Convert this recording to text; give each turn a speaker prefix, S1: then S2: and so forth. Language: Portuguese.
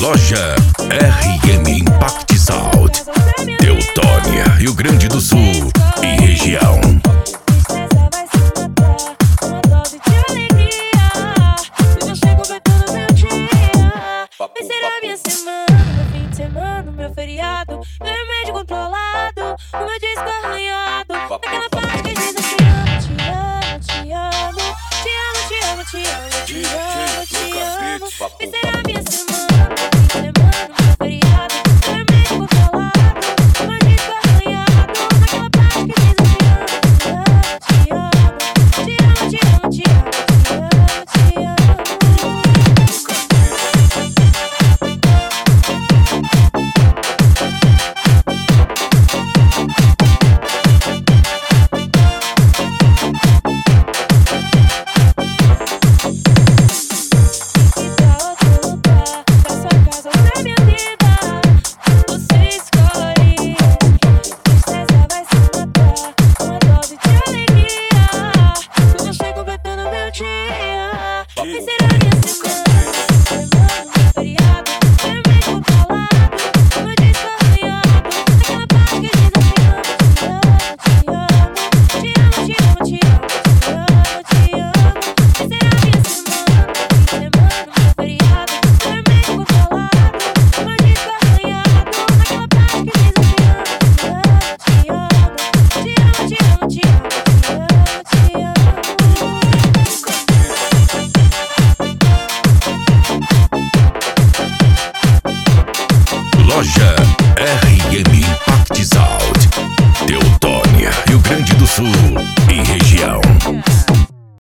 S1: Loja RM Impact Sound, Teutônia, Rio Grande do Sul e região.
S2: Meu feriado, meu remédio controlado, o meu disco arranhado, aquela parte que diz assim: te amo, te amo, te amo, te amo, te amo, te amo, te amo. E será minha semana, meu feriado, meu remédio controlado, o meu disco arranhado, aquela parte que diz assim: te amo, te amo, te amo, te amo, te amo, te amo, te amo. Será minha semana.